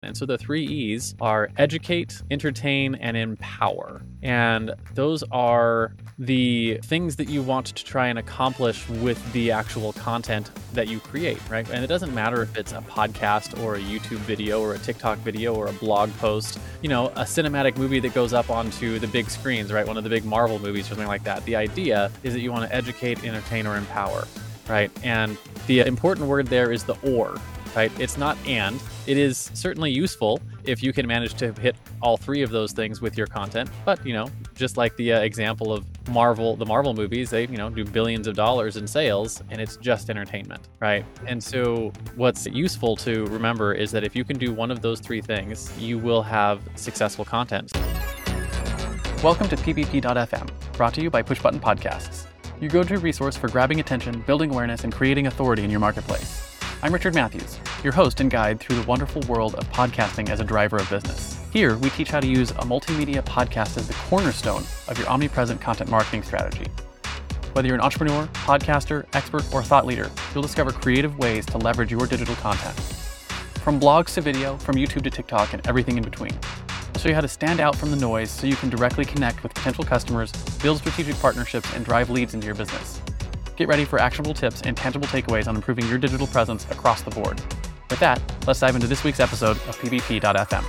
And so the three E's are educate, entertain, and empower. And those are the things that you want to try and accomplish with the actual content that you create, right? And it doesn't matter if it's a podcast or a YouTube video or a TikTok video or a blog post, a cinematic movie that goes up onto the big screens, right? One of the big Marvel movies or something like that. The idea is that you want to educate, entertain, or empower, right? And the important word there is the or. Right? It's not and. It is certainly useful if you can manage to hit all three of those things with your content. But, just like the example of the Marvel movies, they, do billions of dollars in sales and it's just entertainment, right? And so what's useful to remember is that if you can do one of those three things, you will have successful content. Welcome to PvP.fm, brought to you by Pushbutton Podcasts, your go-to resource for grabbing attention, building awareness, and creating authority in your marketplace. I'm Richard Matthews, your host and guide through the wonderful world of podcasting as a driver of business. Here, we teach how to use a multimedia podcast as the cornerstone of your omnipresent content marketing strategy. Whether you're an entrepreneur, podcaster, expert, or thought leader, you'll discover creative ways to leverage your digital content. From blogs to video, from YouTube to TikTok, and everything in between. I'll show you how to stand out from the noise so you can directly connect with potential customers, build strategic partnerships, and drive leads into your business. Get ready for actionable tips and tangible takeaways on improving your digital presence across the board. With that, let's dive into this week's episode of PvP.fm.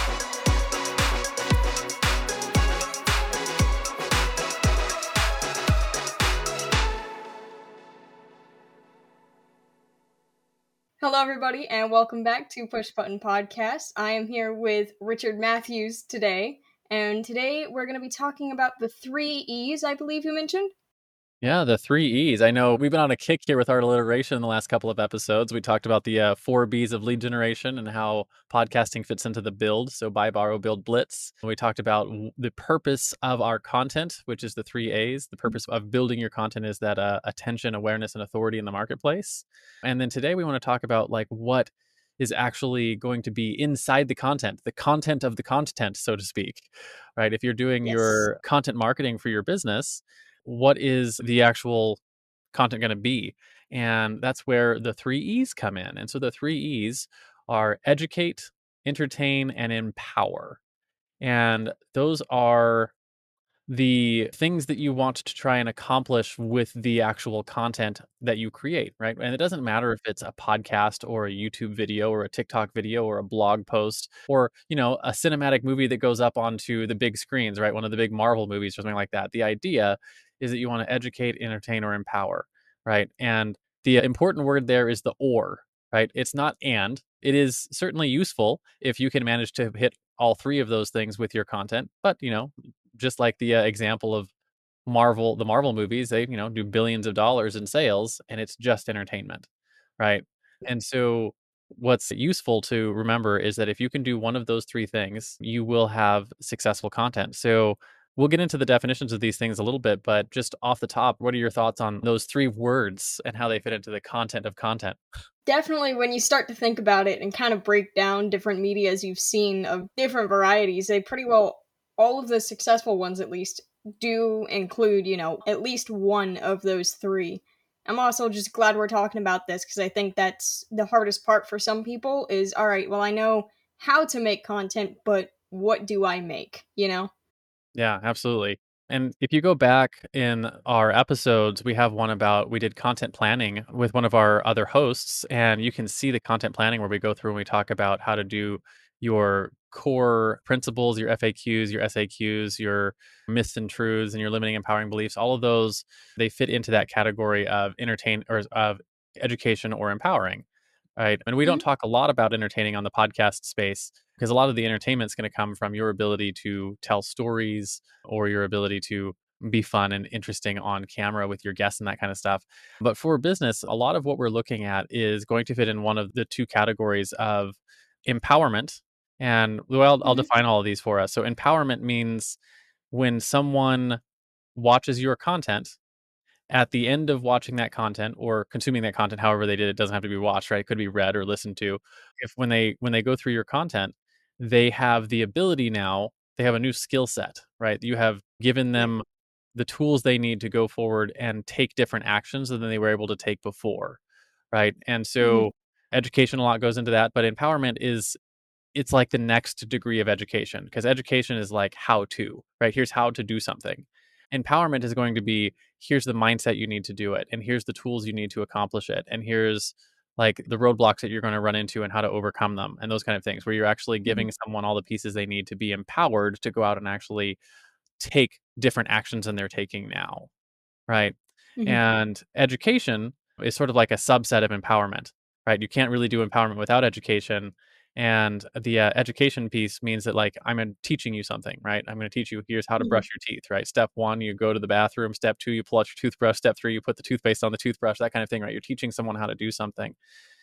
Hello, everybody, and welcome back to Push Button Podcast. I am here with Richard Matthews today, and today we're going to be talking about the three E's, I believe you mentioned. Yeah, the three E's. I know we've been on a kick here with our alliteration in the last couple of episodes. We talked about the four B's of lead generation and how podcasting fits into the build. So buy, borrow, build, blitz. We talked about the purpose of our content, which is the three A's. The purpose of building your content is that attention, awareness, and authority in the marketplace. And then today we want to talk about what is actually going to be inside the content of the content, so to speak, right? If you're doing your content marketing for your business, what is the actual content going to be? And that's where the three E's come in. And so the three E's are educate, entertain, and empower. And those are the things that you want to try and accomplish with the actual content that you create, right? And it doesn't matter if it's a podcast or a YouTube video or a TikTok video or a blog post or, a cinematic movie that goes up onto the big screens, right? One of the big Marvel movies or something like that. The idea is that you want to educate, entertain, or empower, right? And the important word there is the or, right? It's not and. It is certainly useful if you can manage to hit all three of those things with your content. But, just like the example of the Marvel movies, they, do billions of dollars in sales and it's just entertainment, right? And so what's useful to remember is that if you can do one of those three things, you will have successful content. So we'll get into the definitions of these things a little bit, but just off the top, what are your thoughts on those three words and how they fit into the content of content? Definitely, when you start to think about it and kind of break down different medias you've seen of different varieties, they pretty well, all of the successful ones at least, do include, at least one of those three. I'm also just glad we're talking about this because I think that's the hardest part for some people is, all right, well, I know how to make content, but what do I make, Yeah, absolutely. And if you go back in our episodes, we have one we did content planning with one of our other hosts, and you can see the content planning where we go through and we talk about how to do your core principles, your FAQs, your SAQs, your myths and truths, and your limiting empowering beliefs. All of those, they fit into that category of entertain or of education or empowering. Right. And we don't Mhm. talk a lot about entertaining on the podcast space because a lot of the entertainment is going to come from your ability to tell stories or your ability to be fun and interesting on camera with your guests and that kind of stuff. But for business, a lot of what we're looking at is going to fit in one of the two categories of empowerment. And well, I'll Mhm. define all of these for us. So empowerment means when someone watches your content at the end of watching that content or consuming that content, however they did it, doesn't have to be watched, right? It could be read or listened to. If when they go through your content, they have the ability now, they have a new skill set, right? You have given Yeah. them the tools they need to go forward and take different actions than they were able to take before, right? And Mhm. so education a lot goes into that, but empowerment is it's like the next degree of education, because education is like how to, right? Here's how to do something. Empowerment is going to be, here's the mindset you need to do it, and here's the tools you need to accomplish it, and here's like the roadblocks that you're going to run into and how to overcome them, and those kind of things, where you're actually Mhm. giving someone all the pieces they need to be empowered to go out and actually take different actions than they're taking now, right? Mhm. And education is sort of like a subset of empowerment, right? You can't really do empowerment without education. And the education piece means that, like, teaching you something, right? I'm going to teach you, here's how to Mhm. brush your teeth, right? Step one, you go to the bathroom. Step two, you pull out your toothbrush. Step three, you put the toothpaste on the toothbrush, that kind of thing, right? You're teaching someone how to do something.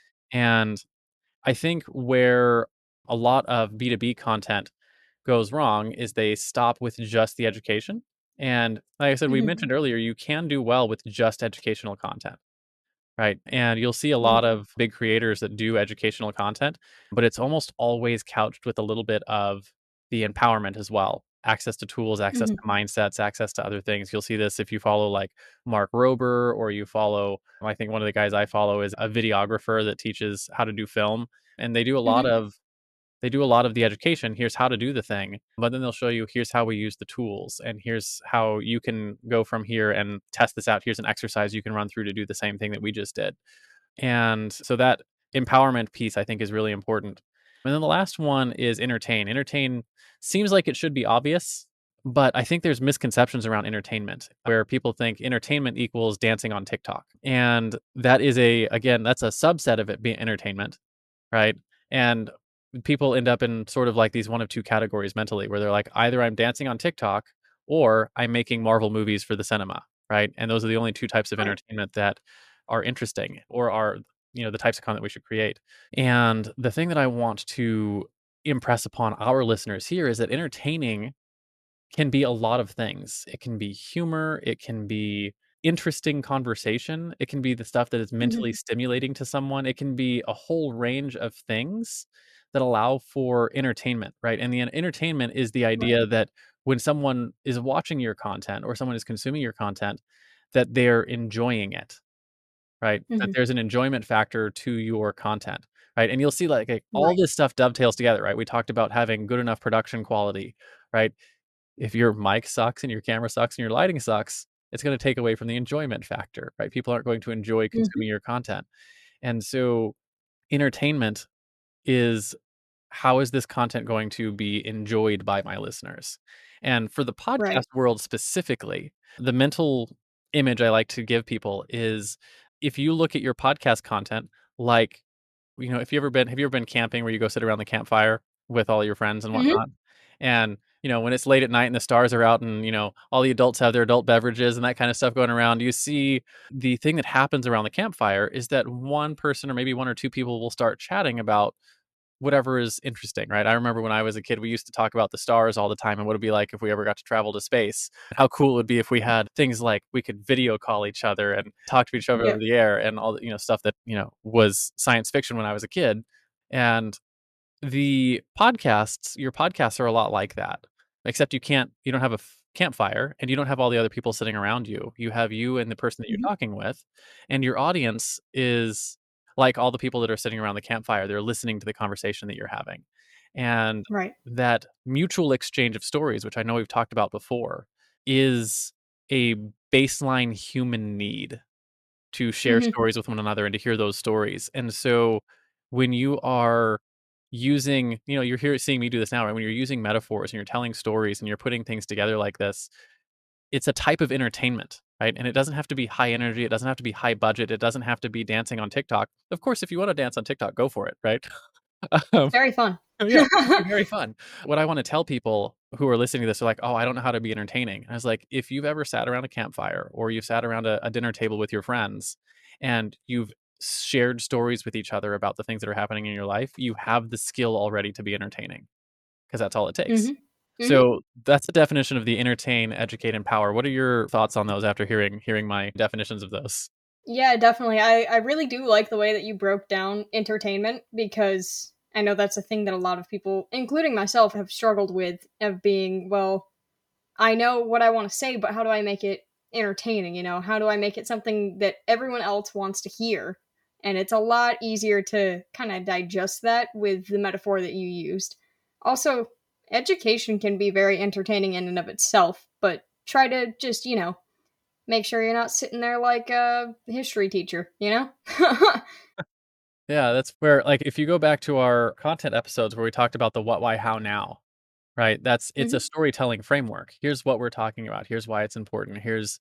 And I think where a lot of B2B content goes wrong is they stop with just the education. And like I said, we Mhm. mentioned earlier, you can do well with just educational content, right? And you'll see a Mhm. lot of big creators that do educational content, but it's almost always couched with a little bit of the empowerment as well. Access to tools, access to Mhm. mindsets, access to other things. You'll see this if you follow like Mark Rober, or you follow, I think one of the guys I follow is a videographer that teaches how to do film. And Mhm. they do a lot of the education. Here's how to do the thing, but then they'll show you, here's how we use the tools, and here's how you can go from here and test this out. Here's an exercise you can run through to do the same thing that we just did. And so that empowerment piece, I think, is really important. And then the last one is entertain. Entertain seems like it should be obvious, but I think there's misconceptions around entertainment where people think entertainment equals dancing on TikTok. And that is again, that's a subset of it being entertainment, right? And people end up in sort of like these one of two categories mentally, where they're like, either I'm dancing on TikTok or I'm making Marvel movies for the cinema, right? And those are the only two types of Right. entertainment that are interesting, or are, the types of content we should create. And the thing that I want to impress upon our listeners here is that entertaining can be a lot of things. It can be humor, it can be interesting conversation, it can be the stuff that is Mhm. mentally stimulating to someone, it can be a whole range of things that allow for entertainment, right? And the entertainment is the Right. idea that when someone is watching your content or someone is consuming your content, that they're enjoying it, right? That Mhm. there's an enjoyment factor to your content, right? And you'll see like all Right. this stuff dovetails together, right? We talked about having good enough production quality, right? If your mic sucks and your camera sucks and your lighting sucks, it's gonna take away from the enjoyment factor, right? People aren't going to enjoy Mhm. consuming your content. And so entertainment is, how is this content going to be enjoyed by my listeners? And for the podcast Right. world specifically, the mental image I like to give people is, if you look at your podcast content, like, if have you ever been camping where you go sit around the campfire with all your friends and Mhm. whatnot? And, when it's late at night and the stars are out and, all the adults have their adult beverages and that kind of stuff going around, you see the thing that happens around the campfire is that one person or maybe one or two people will start chatting about whatever is interesting, right? I remember when I was a kid, we used to talk about the stars all the time and what it'd be like if we ever got to travel to space. How cool it would be if we had things like we could video call each other and talk to each other over Yep. the air, and all the, stuff that, was science fiction when I was a kid. And your podcasts are a lot like that, except you don't have a campfire and you don't have all the other people sitting around you. You have you and the person that you're Mhm. talking with, and your audience is like all the people that are sitting around the campfire. They're listening to the conversation that you're having. And Right. that mutual exchange of stories, which I know we've talked about before, is a baseline human need to share Mhm. stories with one another and to hear those stories. And so when you are using, you're here seeing me do this now, right? When you're using metaphors and you're telling stories and you're putting things together like this, it's a type of entertainment, right? And it doesn't have to be high energy, it doesn't have to be high budget, it doesn't have to be dancing on TikTok. Of course, if you want to dance on TikTok, go for it, right? um, Very fun. yeah, it can be very fun. What I wanna tell people who are listening to this are like, "Oh, I don't know how to be entertaining." I was like, if you've ever sat around a campfire or you've sat around a dinner table with your friends and you've shared stories with each other about the things that are happening in your life, you have the skill already to be entertaining, because that's all it takes. Mhm. Mhm. So, that's the definition of the entertain, educate, empower. What are your thoughts on those after hearing my definitions of those? Yeah, definitely. I really do like the way that you broke down entertainment, because I know that's a thing that a lot of people, including myself, have struggled with, of being, well, I know what I want to say, but how do I make it entertaining? How do I make it something that everyone else wants to hear? And it's a lot easier to kind of digest that with the metaphor that you used. Also, education can be very entertaining in and of itself, but try to just, make sure you're not sitting there like a history teacher, you know? Yeah, that's where, like, if you go back to our content episodes where we talked about the what, why, how, now, right? It's a Hmm. storytelling framework. Here's what we're talking about. Here's why it's important.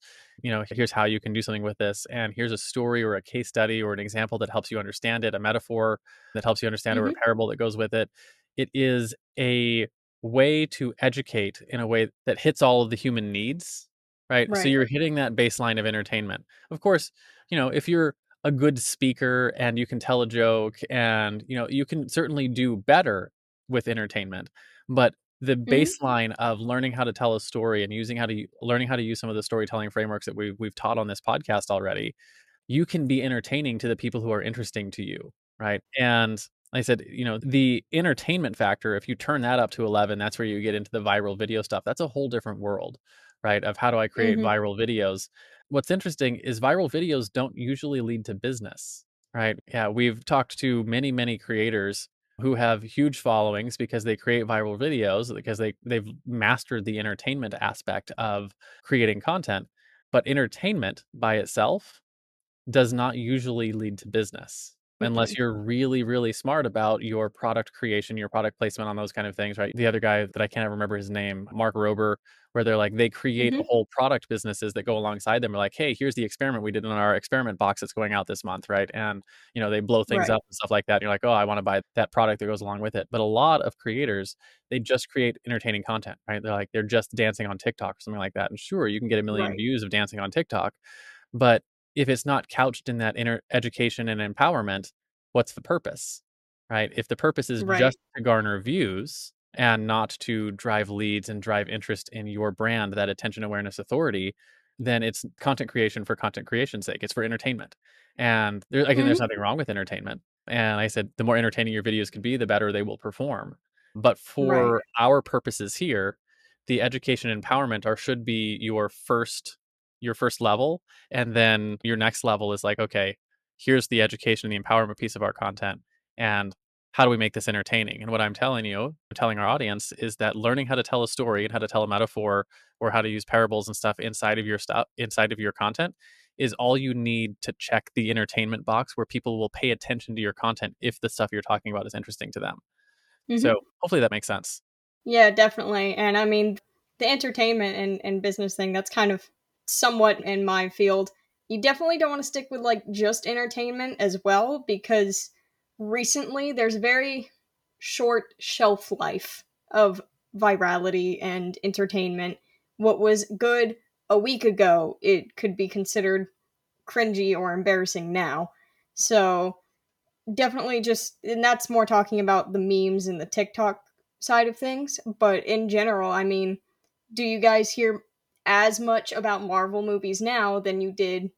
Here's how you can do something with this. And here's a story or a case study or an example that helps you understand it, a metaphor that helps you understand it, or a Hmm. parable that goes with it. It is a way to educate in a way that hits all of the human needs, right? So Right. you're hitting that baseline of entertainment. Of course, if you're a good speaker and you can tell a joke and you can certainly do better with entertainment, but the Hmm. baseline of learning how to tell a story and learning how to use some of the storytelling frameworks that we've taught on this podcast already, you can be entertaining to the people who are interesting to you, right? And like I said, the entertainment factor, if you turn that up to 11, that's where you get into the viral video stuff. That's a whole different world, right? Of how do I create Hmm. viral videos? What's interesting is viral videos don't usually lead to business, right? Yeah, we've talked to many, many creators who have huge followings because they create viral videos because they've mastered the entertainment aspect of creating content. But entertainment by itself does not usually lead to business Hmm. unless you're really, really smart about your product creation, your product placement on those kind of things, right? The other guy that I can't remember his name, Mark Rober, where they're like, they create a Hmm. whole product businesses that go alongside them. Are like, hey, here's the experiment we did in our experiment box that's going out this month, right? And they blow things Right. up and stuff like that. And you're like, oh, I want to buy that product that goes along with it. But a lot of creators, they just create entertaining content, right? They're just dancing on TikTok or something like that. And sure, you can get a million Right. views of dancing on TikTok, but if it's not couched in that inner education and empowerment, what's the purpose? Right? If the purpose is Right. just to garner views and not to drive leads and drive interest in your brand, that attention, awareness, authority, then it's content creation for content creation's sake. It's for entertainment. And again, there's Hmm. nothing wrong with entertainment. And I said, the more entertaining your videos can be, the better they will perform. But Right. for our purposes here, the education and empowerment should be your first level, and then your next level is like, okay, here's the education, the empowerment piece of our content, and how do we make this entertaining? And what I'm telling our audience is that learning how to tell a story and how to tell a metaphor or how to use parables and stuff inside of your content is all you need to check the entertainment box where people will pay attention to your content if the stuff you're talking about is interesting to them. Hmm. So hopefully that makes sense. Yeah, definitely. And I mean, the entertainment and business thing, that's kind of somewhat in my field. You definitely don't want to stick with like just entertainment as well, because recently there's very short shelf life of virality and entertainment. What was good a week ago, it could be considered cringy or embarrassing now. So definitely just, and that's more talking about the memes and the TikTok side of things, but in general, I mean, do you guys hear as much about Marvel movies now than you did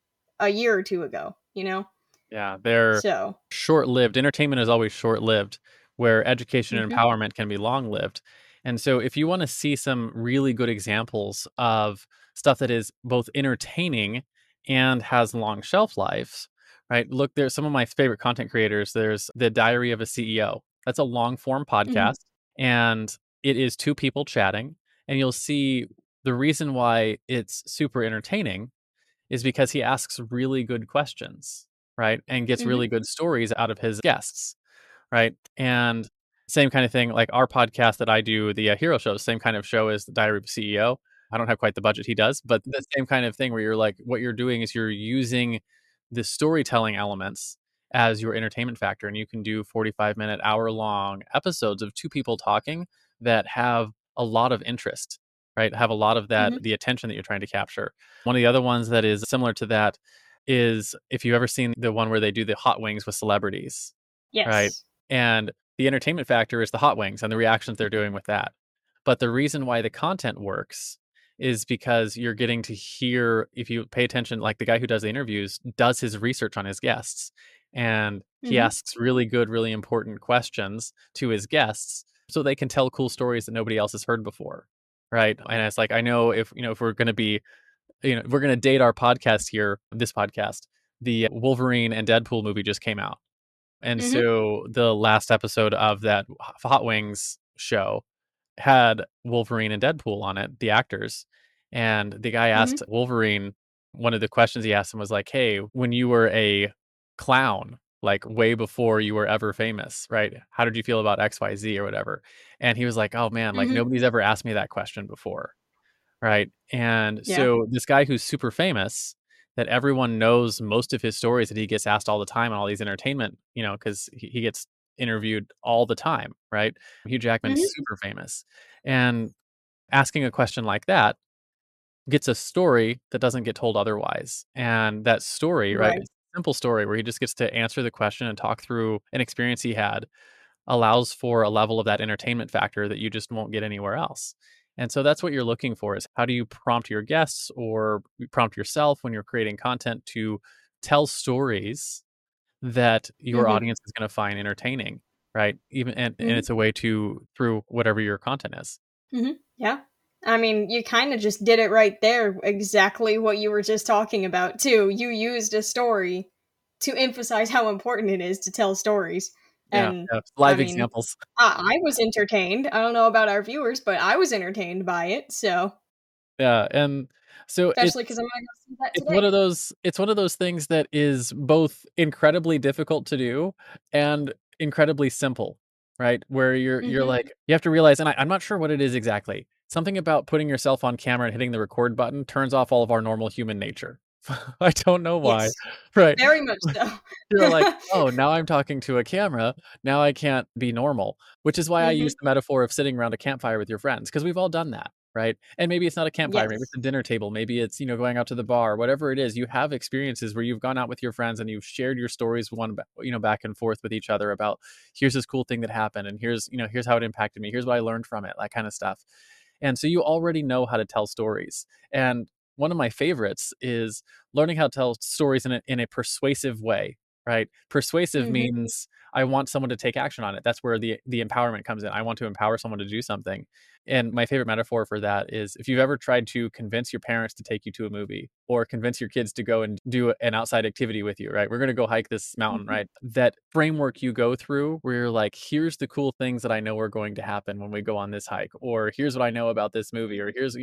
a year or two ago, you know? Yeah, they're So, short-lived. Entertainment is always short-lived, where education and mhm, empowerment can be long-lived. And so if you wanna see some really good examples of stuff that is both entertaining and has long shelf lives, right? Look, there's some of my favorite content creators. There's The Diary of a CEO. That's a long-form mhm, podcast, and it is 2 people chatting, and you'll see the reason why it's super entertaining is because he asks really good questions, right? And gets mhm, really good stories out of his guests, right? And same kind of thing, like our podcast that I do, the Hero Show, same kind of show as the Diary of a CEO. I don't have quite the budget he does, but the same kind of thing where you're like, what you're doing is you're using the storytelling elements as your entertainment factor, and you can do 45-minute, hour-long episodes of 2 people talking that have a lot of interest, right? Have a lot of that, mhm. the attention that you're trying to capture. One of the other ones that is similar to that is if you've ever seen the one where they do the hot wings with celebrities, right? Yes. And the entertainment factor is the hot wings and the reactions they're doing with that. But the reason why the content works is because you're getting to hear, if you pay attention, like the guy who does the interviews does his research on his guests, and he Mhm, asks really good, really important questions to his guests so they can tell cool stories that nobody else has heard before. Right. And it's like, I know if we're going to be, if we're going to date our podcast here, this podcast, the Wolverine and Deadpool movie just came out. And Mhm. so the last episode of that Hot Wings show had Wolverine and Deadpool on it, the actors. And the guy Mhm. asked Wolverine, one of the questions he asked him was like, "Hey, when you were a clown, like way before you were ever famous, right? How did you feel about XYZ or whatever?" And he was like, "Oh man, like Mhm. nobody's ever asked me that question before." Right? And Yeah. so this guy who's super famous, that everyone knows most of his stories that he gets asked all the time on all these entertainment, because he gets interviewed all the time, right? Hugh Jackman's Mhm. super famous. And asking a question like that gets a story that doesn't get told otherwise. And that story, right? Right. It's a simple story where he just gets to answer the question and talk through an experience he had allows for a level of that entertainment factor that you just won't get anywhere else. And so that's what you're looking for is how do you prompt your guests or prompt yourself when you're creating content to tell stories that your Mhm. audience is going to find entertaining, right? Even and Mhm. it's a way to through whatever your content is. Mhm. Yeah. I mean, you kind of just did it right there, exactly what you were just talking about, too. You used a story to emphasize how important it is to tell stories. Yeah, And yeah. I Live mean, examples. I was entertained. I don't know about our viewers, but I was entertained by it. So, Yeah, and so especially because I'm gonna go see that it's one today. of those things that is both incredibly difficult to do and incredibly simple, right? Where you're Mhm. like you have to realize, and I'm not sure what it is exactly. Something about putting yourself on camera and hitting the record button turns off all of our normal human nature. I don't know why, Yes, right? very much so. You're like, "Oh, now I'm talking to a camera. Now I can't be normal," which is why I use Mhm. the metaphor of sitting around a campfire with your friends because 'cause we've all done that, right? And maybe it's not a campfire, maybe Yes. it's a dinner table, maybe it's, going out to the bar, whatever it is, you have experiences where you've gone out with your friends and you've shared your stories back and forth with each other about, "Here's this cool thing that happened, and here's how it impacted me. Here's what I learned from it," that kinda stuff. And so you already know how to tell stories. And one of my favorites is learning how to tell stories in a persuasive way, right? Persuasive Mhm. means I want someone to take action on it. That's where the empowerment comes in. I want to empower someone to do something. And my favorite metaphor for that is if you've ever tried to convince your parents to take you to a movie or convince your kids to go and do an outside activity with you, right? We're going to go hike this mountain, Mhm. right? That framework you go through where you're like, here's the cool things that I know are going to happen when we go on this hike, or here's what I know about this movie, or here's,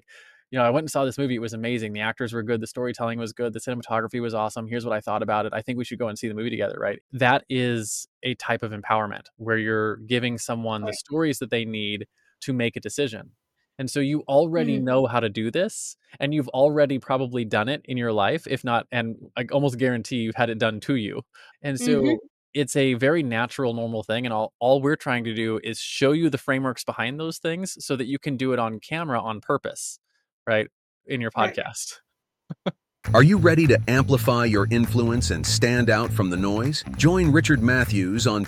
I went and saw this movie. It was amazing. The actors were good. The storytelling was good. The cinematography was awesome. Here's what I thought about it. I think we should go and see the movie together, right? That is a type of empowerment where you're giving someone the Right. stories that they need to make a decision. And so you already Mhm. know how to do this, and you've already probably done it in your life, if not, and I almost guarantee you've had it done to you. And Mhm. so it's a very natural, normal thing. And all we're trying to do is show you the frameworks behind those things so that you can do it on camera on purpose, right? In your Right. podcast. Are you ready to amplify your influence and stand out from the noise? Join Richard Matthews on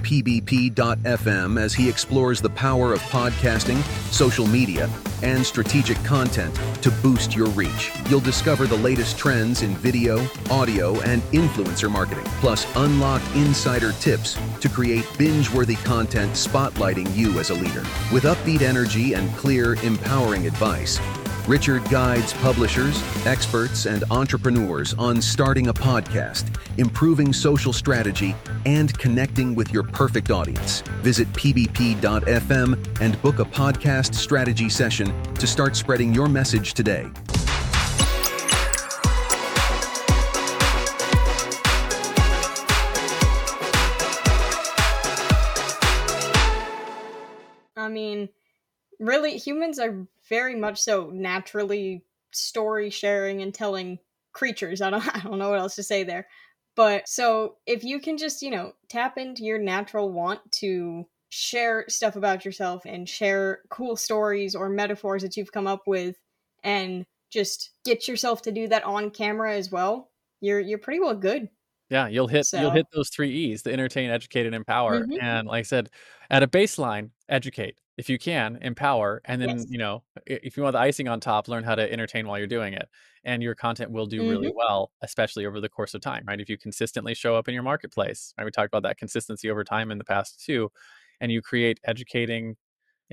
pbp.fm as he explores the power of podcasting, social media, and strategic content to boost your reach. You'll discover the latest trends in video, audio, and influencer marketing, plus unlock insider tips to create binge-worthy content spotlighting you as a leader. With upbeat energy and clear, empowering advice, Richard guides publishers, experts, and entrepreneurs on starting a podcast, improving social strategy, and connecting with your perfect audience. Visit pbp.fm and book a podcast strategy session to start spreading your message today. I mean, really, humans are very much so naturally story sharing and telling creatures. I don't know what else to say there. But so if you can just, tap into your natural want to share stuff about yourself and share cool stories or metaphors that you've come up with and just get yourself to do that on camera as well, you're pretty well good. Yeah, you'll hit So, those 3 E's, the entertain, educate, and empower, mhm, and like I said, at a baseline, educate. If you can, empower, and then, yes. if you want the icing on top, learn how to entertain while you're doing it, and your content will do really Mhm. well, especially over the course of time, right? If you consistently show up in your marketplace, right? We talked about that consistency over time in the past too, and you create educating,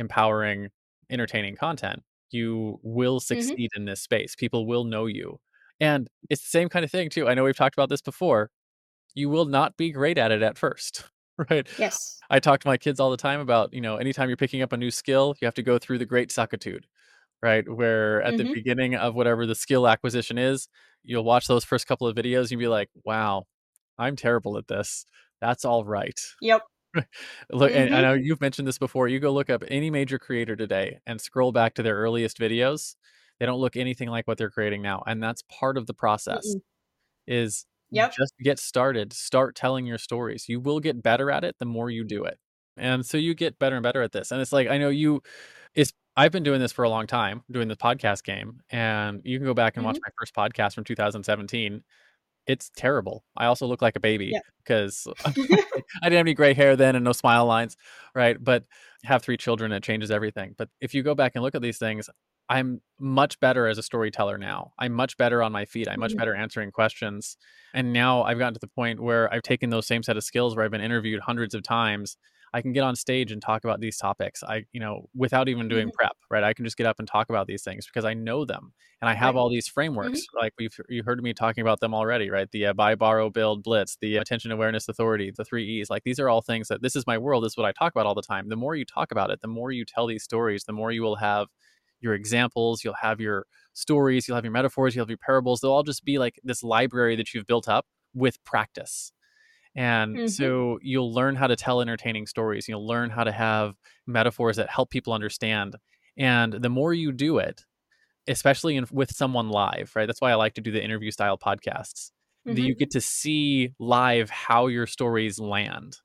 empowering, entertaining content, you will Mhm. succeed in this space. People will know you. And it's the same kind of thing too. I know we've talked about this before. You will not be great at it at first, right? Yes. I talk to my kids all the time about, anytime you're picking up a new skill, you have to go through the great suckitude, right? Where at the Mm-hmm. beginning of whatever the skill acquisition is, you'll watch those first couple of videos and you'll be like, wow, I'm terrible at this. That's all right. Yep. Look, and I Mm-hmm. know you've mentioned this before. You go look up any major creator today and scroll back to their earliest videos. They don't look anything like what they're creating now. And that's part of the process Mm-mm. is Yep. just get started, start telling your stories. You will get better at it the more you do it. And so you get better and better at this. And it's like, I know I've been doing this for a long time, doing the podcast game, and you can go back and watch Mm-hmm. my first podcast from 2017. It's terrible. I also look like a baby Yep. because I didn't have any gray hair then and no smile lines, right? But have 3 children, it changes everything. But if you go back and look at these things, I'm much better as a storyteller now. I'm much better on my feet. I'm much Mm-hmm. better answering questions. And now I've gotten to the point where I've taken those same set of skills where I've been interviewed hundreds of times. I can get on stage and talk about these topics. Without even doing Mm-hmm. prep, right? I can just get up and talk about these things because I know them and I have Right. all these Mm-hmm. frameworks. Like you heard me talking about them already, right? The buy, borrow, build, blitz, the attention, awareness, authority, the 3 E's. Like these are all things that this is my world. This is what I talk about all the time. The more you talk about it, the more you tell these stories, the more you will have your examples, you'll have your stories, you'll have your metaphors, you'll have your parables. They'll all just be like this library that you've built up with practice. And Mm-hmm. so you'll learn how to tell entertaining stories. You'll learn how to have metaphors that help people understand. And the more you do it, especially with someone live, right? That's why I like to do the interview style podcasts. You Mm-hmm. get to see live how your stories land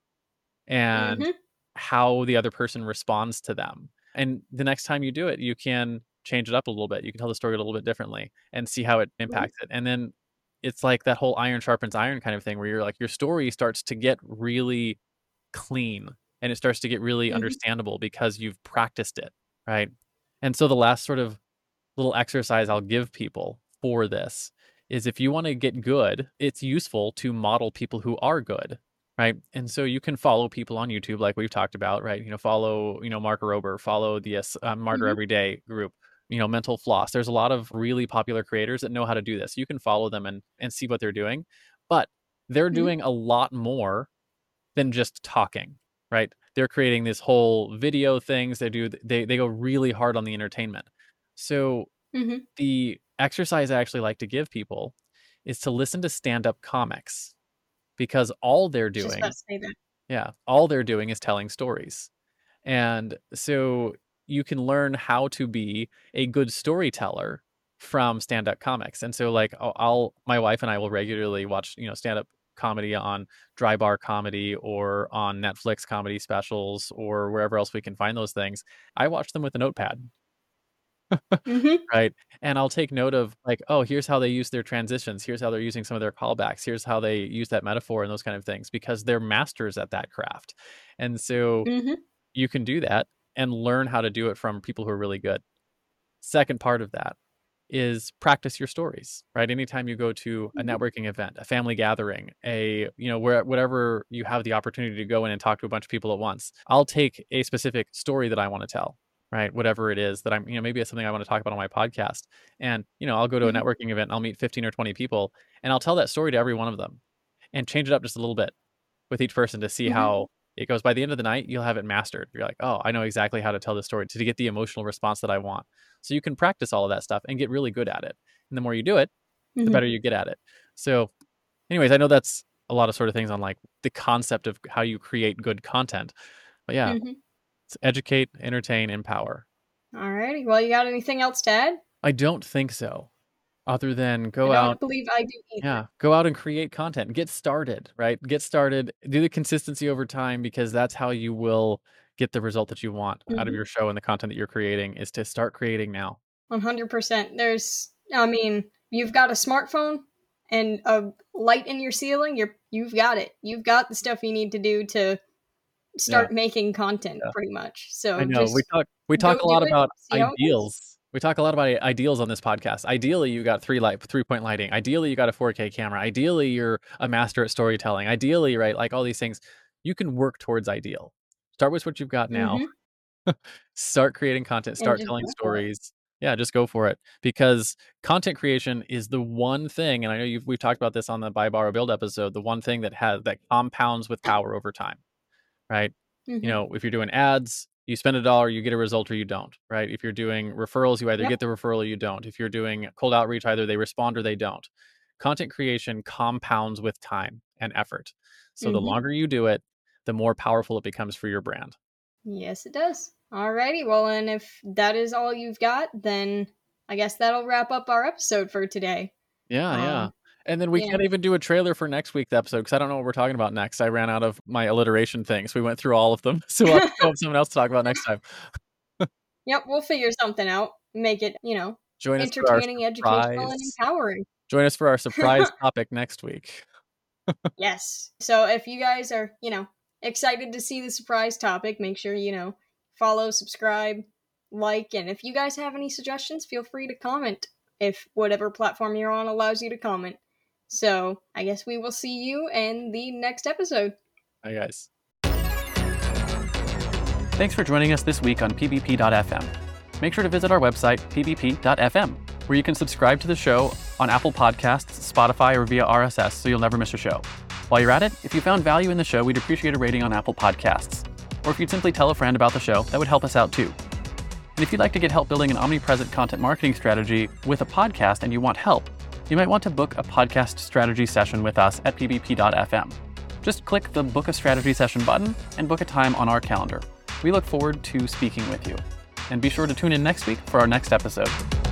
and Mm-hmm. how the other person responds to them. And the next time you do it, you can change it up a little bit. You can tell the story a little bit differently and see how it Mm-hmm. impacts it. And then it's like that whole iron sharpens iron kind of thing where you're like, your story starts to get really clean and it starts to get really Mm-hmm. understandable because you've practiced it. Right. And so the last sort of little exercise I'll give people for this is if you want to get good, it's useful to model people who are good, right? And so you can follow people on YouTube like we've talked about, right? Follow, Mark Rober, follow the Martyr Mm-hmm. Everyday group, Mental Floss. There's a lot of really popular creators that know how to do this. You can follow them and see what they're doing, but they're Mm-hmm. doing a lot more than just talking, right? They're creating this whole video things. They go really hard on the entertainment. So Mm-hmm. the exercise I actually like to give people is to listen to stand-up comics because Just about to say that. all they're doing is telling stories. And so you can learn how to be a good storyteller from stand-up comics. And so like my wife and I will regularly watch, stand-up comedy on Dry Bar Comedy or on Netflix comedy specials or wherever else we can find those things. I watch them with a notepad. Mm-hmm. Right, and I'll take note of, like, "Oh, here's how they use their transitions, here's how they're using some of their callbacks, here's how they use that metaphor," and those kind of things, because they're masters at that craft, and so Mm-hmm. you can do that and learn how to do it from people who are really good. Second part of that is practice your stories, right? Anytime you go to a Mm-hmm. networking event, a family gathering, whatever you have the opportunity to go in and talk to a bunch of people at once, I'll take a specific story that I want to tell, right? Whatever it is that maybe it's something I want to talk about on my podcast. And, I'll go to a Mm-hmm. networking event and I'll meet 15 or 20 people and I'll tell that story to every one of them and change it up just a little bit with each person to see Mm-hmm. how it goes. By the end of the night, you'll have it mastered. You're like, oh, I know exactly how to tell this story to get the emotional response that I want. So you can practice all of that stuff and get really good at it. And the more you do it, the Mm-hmm. better you get at it. So, anyways, I know that's a lot of sort of things on like the concept of how you create good content. But yeah, Mm-hmm. it's educate, entertain, empower. Alrighty. Well, you got anything else to add? I don't think so. Other than I go don't out. believe I do either. Yeah, go out and create content. Get started, right? Get started. Do the consistency over time because that's how you will get the result that you want out of Mm-hmm. your show and the content that you're creating is to start creating now. 100%. I mean, you've got a smartphone and a light in your ceiling. You've got it. You've got the stuff you need to do to Yeah, start making content, yeah. pretty much. I So know. just We go talk a do lot it. about See how it goes. ideals. We talk a lot about ideals on this podcast. Ideally, you got 3-point lighting. Ideally, you got a 4K camera. Ideally, you're a master at storytelling. Ideally, right, like all these things, you can work towards ideal. Start with what you've got now. Mm-hmm. Start creating content, And start just telling go for it. stories. Yeah, just go for it, because content creation is the one thing, and I know we've talked about this on the Buy, Borrow, Build episode, the one thing that compounds with power over time, right? Mm-hmm. If you're doing ads, you spend $1, you get a result or you don't, right? If you're doing referrals, you either Yep. get the referral or you don't. If you're doing cold outreach, either they respond or they don't. Content creation compounds with time and effort. So the Mm-hmm. longer you do it, the more powerful it becomes for your brand. Yes, it does. Alrighty, well, and if that is all you've got, then I guess that'll wrap up our episode for today. Yeah, yeah. And then we Yeah. can't even do a trailer for next week's episode because I don't know what we're talking about next. I ran out of my alliteration things. We went through all of them. So we'll have to come up with something else to talk about next time. Yep, we'll figure something out. Make it, Join us for our entertaining, educational, and surprise. empowering. Join us for our surprise topic next week. Yes. So if you guys are, excited to see the surprise topic, make sure, follow, subscribe, like, and if you guys have any suggestions, feel free to comment if whatever platform you're on allows you to comment. So I guess we will see you in the next episode. Bye, guys. Thanks for joining us this week on pbp.fm. Make sure to visit our website, pbp.fm, where you can subscribe to the show on Apple Podcasts, Spotify, or via RSS so you'll never miss a show. While you're at it, if you found value in the show, we'd appreciate a rating on Apple Podcasts. Or if you'd simply tell a friend about the show, that would help us out too. And if you'd like to get help building an omnipresent content marketing strategy with a podcast and you want help, you might want to book a podcast strategy session with us at pbp.fm. Just click the Book a Strategy Session button and book a time on our calendar. We look forward to speaking with you. And be sure to tune in next week for our next episode.